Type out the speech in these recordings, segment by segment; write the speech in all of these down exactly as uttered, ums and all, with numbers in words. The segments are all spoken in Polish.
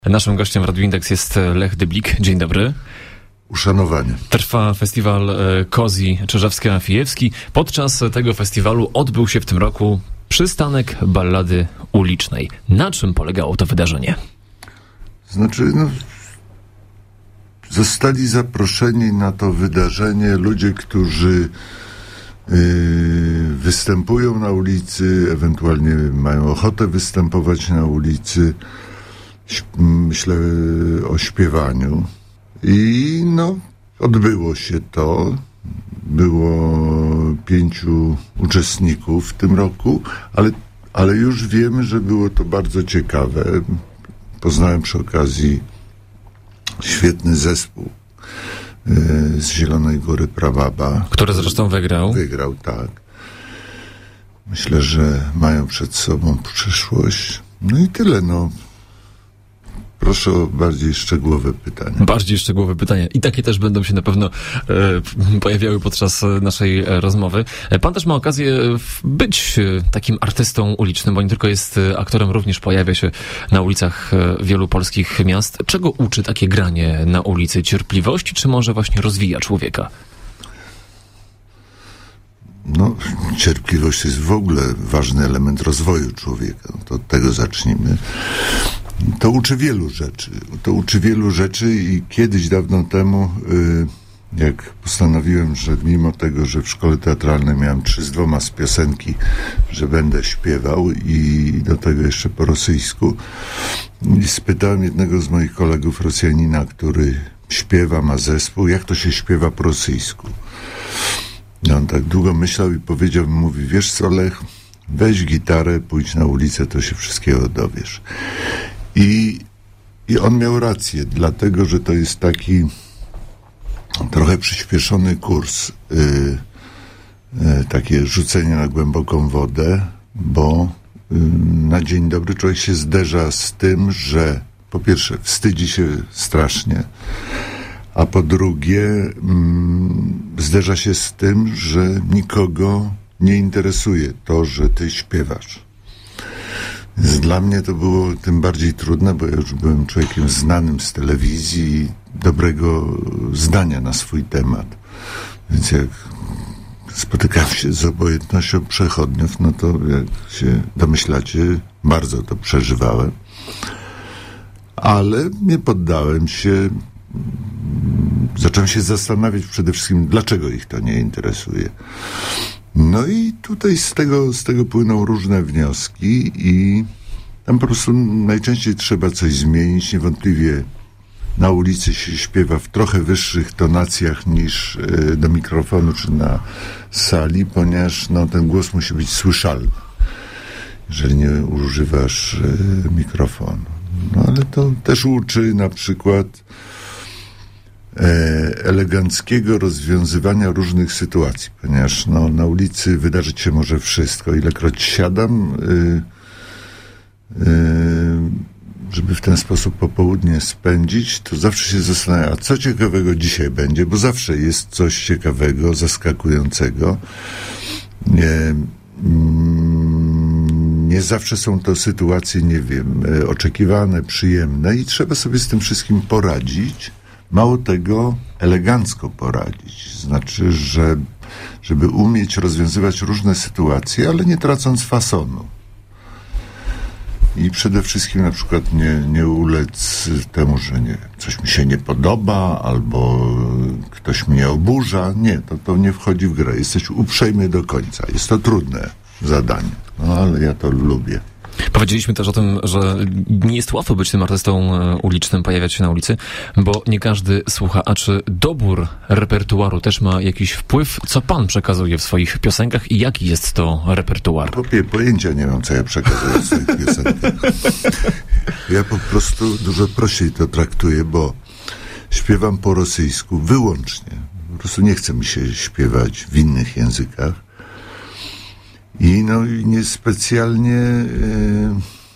Naszym gościem w Radiu Indeks jest Lech Dyblik. Dzień dobry. Uszanowanie. Trwa festiwal Kozji Czyżewska-Fijewski. Podczas tego festiwalu odbył się w tym roku przystanek ballady ulicznej. Na czym polegało to wydarzenie? Znaczy, no, zostali zaproszeni na to wydarzenie ludzie, którzy yy, występują na ulicy, ewentualnie mają ochotę występować na ulicy. Myślę o śpiewaniu. I no, odbyło się to. Było pięciu uczestników w tym roku, ale, ale już wiemy, że było to bardzo ciekawe. Poznałem przy okazji świetny zespół yy, z Zielonej Góry Prababa. Który zresztą wygrał. Wygrał, tak. Myślę, że mają przed sobą przyszłość. No i tyle, no. Proszę o bardziej szczegółowe pytania. Bardziej szczegółowe pytania. I takie też będą się na pewno e, pojawiały podczas naszej rozmowy. Pan też ma okazję być takim artystą ulicznym, bo nie tylko jest aktorem, również pojawia się na ulicach wielu polskich miast. Czego uczy takie granie na ulicy? Cierpliwości, czy może właśnie rozwija człowieka? No, cierpliwość jest w ogóle ważny element rozwoju człowieka. To od tego zacznijmy. To uczy wielu rzeczy. To uczy wielu rzeczy i kiedyś, dawno temu, jak postanowiłem, że mimo tego, że w szkole teatralnej miałem trzy z dwoma z piosenki, że będę śpiewał i do tego jeszcze po rosyjsku, i spytałem jednego z moich kolegów Rosjanina, który śpiewa, ma zespół, jak to się śpiewa po rosyjsku. I on tak długo myślał i powiedział, mówi, wiesz co, Lech, weź gitarę, pójdź na ulicę, to się wszystkiego dowiesz. I, I on miał rację, dlatego, że to jest taki trochę przyspieszony kurs, yy, yy, takie rzucenie na głęboką wodę, bo yy, na dzień dobry człowiek się zderza z tym, że po pierwsze wstydzi się strasznie, a po drugie yy, zderza się z tym, że nikogo nie interesuje to, że ty śpiewasz. Więc dla mnie to było tym bardziej trudne, bo ja już byłem człowiekiem znanym z telewizji, dobrego zdania na swój temat. Więc jak spotykałem się z obojętnością przechodniów, no to jak się domyślacie, bardzo to przeżywałem. Ale nie poddałem się. Zacząłem się zastanawiać przede wszystkim, dlaczego ich to nie interesuje. No i tutaj z tego, z tego płyną różne wnioski i tam po prostu najczęściej trzeba coś zmienić. Niewątpliwie na ulicy się śpiewa w trochę wyższych tonacjach niż y, do mikrofonu czy na sali, ponieważ no, ten głos musi być słyszalny, jeżeli nie używasz y, mikrofonu. No ale to też uczy na przykład eleganckiego rozwiązywania różnych sytuacji, ponieważ no, na ulicy wydarzyć się może wszystko. Ilekroć siadam, yy, yy, żeby w ten sposób popołudnie spędzić, to zawsze się zastanawiam, a co ciekawego dzisiaj będzie, bo zawsze jest coś ciekawego, zaskakującego. Nie, nie zawsze są to sytuacje, nie wiem, oczekiwane, przyjemne i trzeba sobie z tym wszystkim poradzić. Mało tego, elegancko poradzić. Znaczy, że, żeby umieć rozwiązywać różne sytuacje, ale nie tracąc fasonu. I przede wszystkim na przykład nie, nie ulec temu, że nie, coś mi się nie podoba, albo ktoś mnie oburza. Nie, to, to nie wchodzi w grę. Jesteś uprzejmy do końca. Jest to trudne zadanie, no ale ja to lubię. Powiedzieliśmy też o tym, że nie jest łatwo być tym artystą ulicznym, pojawiać się na ulicy, bo nie każdy słucha. A czy dobór repertuaru też ma jakiś wpływ? Co pan przekazuje w swoich piosenkach i jaki jest to repertuar? Po pojęcia nie mam, co ja przekazuję w swoich piosenkach. Ja po prostu dużo prościej to traktuję, bo śpiewam po rosyjsku wyłącznie. Po prostu nie chce mi się śpiewać w innych językach. I no i niespecjalnie e,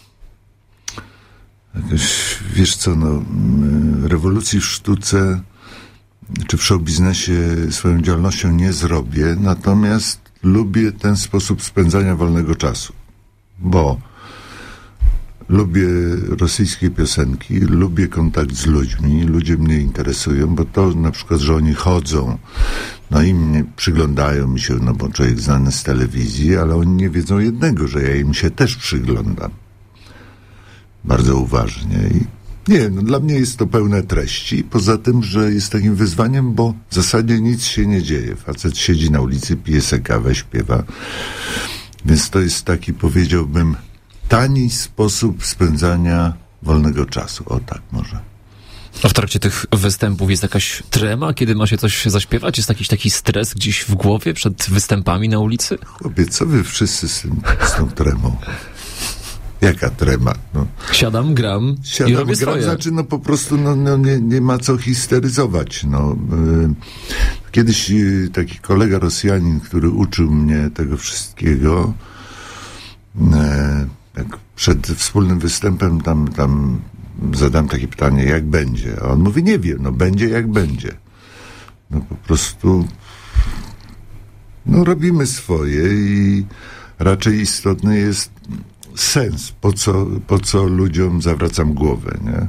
jakoś, wiesz co, no, rewolucji w sztuce czy w show biznesie swoją działalnością nie zrobię, natomiast lubię ten sposób spędzania wolnego czasu, bo lubię rosyjskie piosenki, lubię kontakt z ludźmi, ludzie mnie interesują, bo to na przykład, że oni chodzą, no i mnie przyglądają mi się, no bo człowiek znany z telewizji, ale oni nie wiedzą jednego, że ja im się też przyglądam. Bardzo uważnie i nie, no dla mnie jest to pełne treści, poza tym, że jest takim wyzwaniem, bo w zasadzie nic się nie dzieje. Facet siedzi na ulicy, pije se kawę, śpiewa, więc to jest taki, powiedziałbym, tani sposób spędzania wolnego czasu. O tak może. A w trakcie tych występów jest jakaś trema, kiedy ma się coś zaśpiewać? Jest jakiś taki stres gdzieś w głowie przed występami na ulicy? Chłopie, co wy wszyscy z, tym, z tą tremą? Jaka trema? No. Siadam, gram Siadam, i robię gram, swoje. Znaczy, no po prostu no, no, nie, nie ma co histeryzować. No. Yy, kiedyś yy, taki kolega Rosjanin, który uczył mnie tego wszystkiego, yy, jak przed wspólnym występem tam, tam zadam takie pytanie, jak będzie? A on mówi, nie wiem, no będzie jak będzie. No po prostu no robimy swoje i raczej istotny jest sens, po co, po co ludziom zawracam głowę, nie?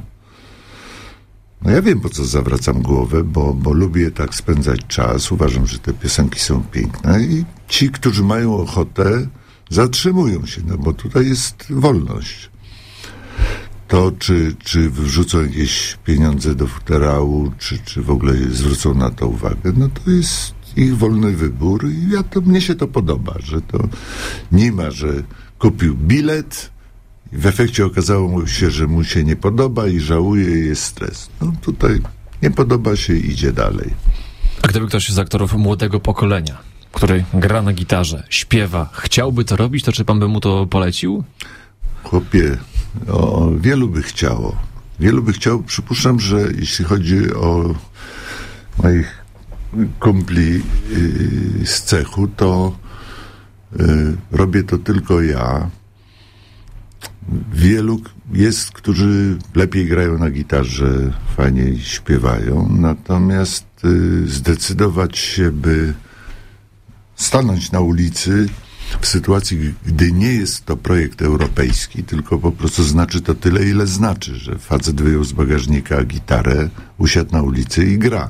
No ja wiem, po co zawracam głowę, bo, bo lubię tak spędzać czas, uważam, że te piosenki są piękne i ci, którzy mają ochotę, zatrzymują się, no bo tutaj jest wolność. To, czy, czy wrzucą jakieś pieniądze do futerału, czy, czy w ogóle zwrócą na to uwagę, no to jest ich wolny wybór i ja to, mnie się to podoba, że to nie ma, że kupił bilet i w efekcie okazało mu się, że mu się nie podoba i żałuje i jest stres. No tutaj nie podoba się i idzie dalej. A gdyby ktoś z aktorów młodego pokolenia, który gra na gitarze, śpiewa, chciałby to robić, to czy pan by mu to polecił? Chłopie, o, wielu by chciało. Wielu by chciało. Przypuszczam, że jeśli chodzi o moich kumpli yy, z cechu, to yy, robię to tylko ja. Wielu jest, którzy lepiej grają na gitarze, fajniej śpiewają, natomiast yy, zdecydować się, by stanąć na ulicy w sytuacji, gdy nie jest to projekt europejski, tylko po prostu znaczy to tyle, ile znaczy, że facet wyjął z bagażnika gitarę, usiadł na ulicy i gra.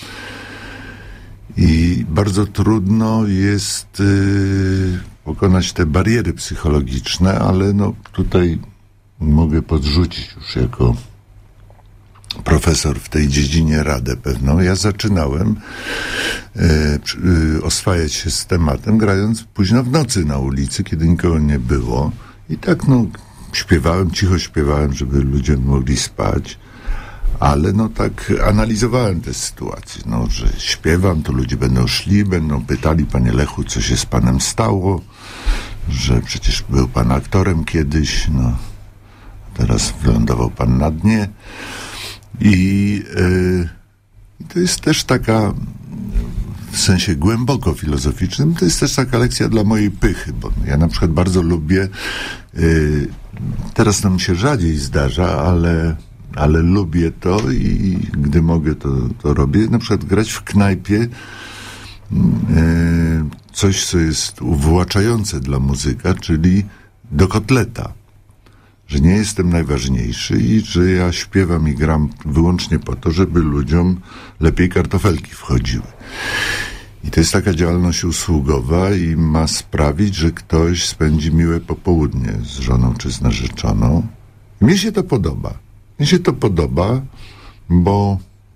I bardzo trudno jest yy, pokonać te bariery psychologiczne, ale no tutaj mogę podrzucić już jako profesor w tej dziedzinie radę pewną. Ja zaczynałem e, e, oswajać się z tematem, grając późno w nocy na ulicy, kiedy nikogo nie było. I tak no śpiewałem, cicho śpiewałem, żeby ludzie mogli spać. Ale no tak analizowałem tę sytuację, no, że śpiewam, to ludzie będą szli, będą pytali, panie Lechu, co się z panem stało, że przecież był pan aktorem kiedyś, no teraz wylądował pan na dnie. I yy, to jest też taka, w sensie głęboko filozoficznym, to jest też taka lekcja dla mojej pychy, bo ja na przykład bardzo lubię, yy, teraz to mi się rzadziej zdarza, ale, ale lubię to i gdy mogę, to, to robię. Na przykład grać w knajpie yy, coś, co jest uwłaczające dla muzyka, czyli do kotleta. Że nie jestem najważniejszy i że ja śpiewam i gram wyłącznie po to, żeby ludziom lepiej kartofelki wchodziły. I to jest taka działalność usługowa i ma sprawić, że ktoś spędzi miłe popołudnie z żoną czy z narzeczoną. I mnie się to podoba. Mnie się to podoba, bo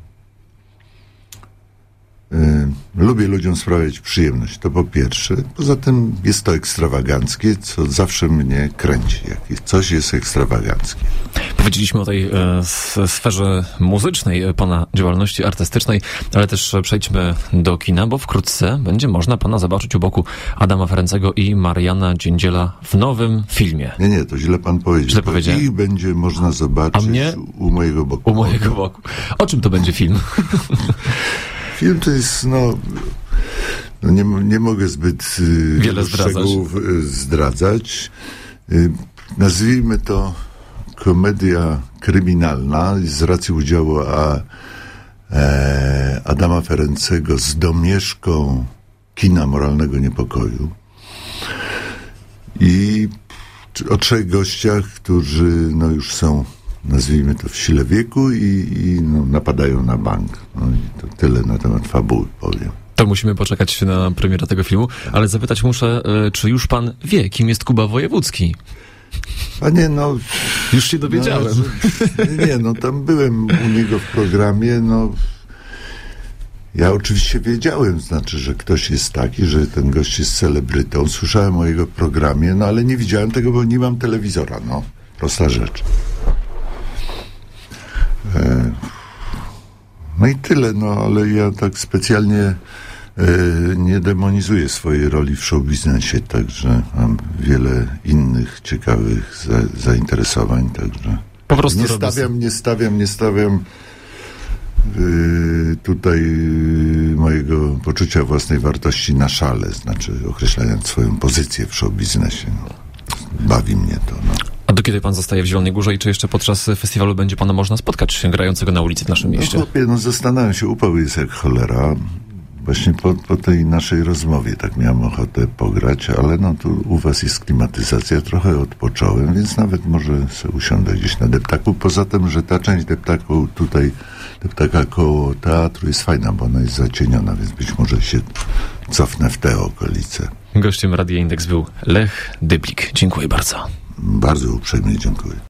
y, lubię ludziom sprawiać przyjemność, to po pierwsze. Poza tym jest to ekstrawaganckie, co zawsze mnie kręci. Jak coś jest ekstrawaganckie. Powiedzieliśmy o tej e, sferze muzycznej e, pana działalności artystycznej, ale też e, przejdźmy do kina, bo wkrótce będzie można pana zobaczyć u boku Adama Ferencego i Mariana Dziędziela w nowym filmie. Nie, nie, to źle pan powiedział. Źle powiedziałem. Ich będzie można zobaczyć A mnie? u mojego boku. U mojego boku. O czym to będzie film? Film to jest, no, no nie, nie mogę zbyt y, wiele szczegółów y, zdradzać. Y, nazwijmy to komedia kryminalna z racji udziału a, e, Adama Ferencego z domieszką kina moralnego niepokoju. I o trzech gościach, którzy no już są, nazwijmy to, w sile wieku i, i no, napadają na bank. No i to tyle na temat fabuły powiem. To musimy poczekać na premierę tego filmu, ale zapytać muszę, czy już pan wie, kim jest Kuba Wojewódzki? Panie, no... Już się dowiedziałem. No, nie, no tam byłem u niego w programie, no... Ja oczywiście wiedziałem, znaczy, że ktoś jest taki, że ten gość jest celebrytą. Słyszałem o jego programie, no ale nie widziałem tego, bo nie mam telewizora, no. Prosta rzecz. E... No i tyle, no, ale ja tak specjalnie e, nie demonizuję swojej roli w showbiznesie, także mam wiele innych ciekawych za, zainteresowań, także po prostu nie stawiam, nie stawiam, nie stawiam y, tutaj y, mojego poczucia własnej wartości na szale, znaczy określając swoją pozycję w showbiznesie. No. Bawi mnie to, no. A do kiedy pan zostaje w Zielonej Górze i czy jeszcze podczas festiwalu będzie pana można spotkać grającego na ulicy w naszym mieście? No chłopie, no zastanawiam się, upał jest jak cholera. Właśnie po, po tej naszej rozmowie tak miałem ochotę pograć, ale no tu u was jest klimatyzacja, trochę odpocząłem, więc nawet może sobie usiądę gdzieś na deptaku. Poza tym, że ta część deptaku tutaj, deptaka koło teatru jest fajna, bo ona jest zacieniona, więc być może się cofnę w te okolice. Gościem Radia Indeks był Lech Dyblik. Dziękuję bardzo. Bardzo uprzejmie dziękuję.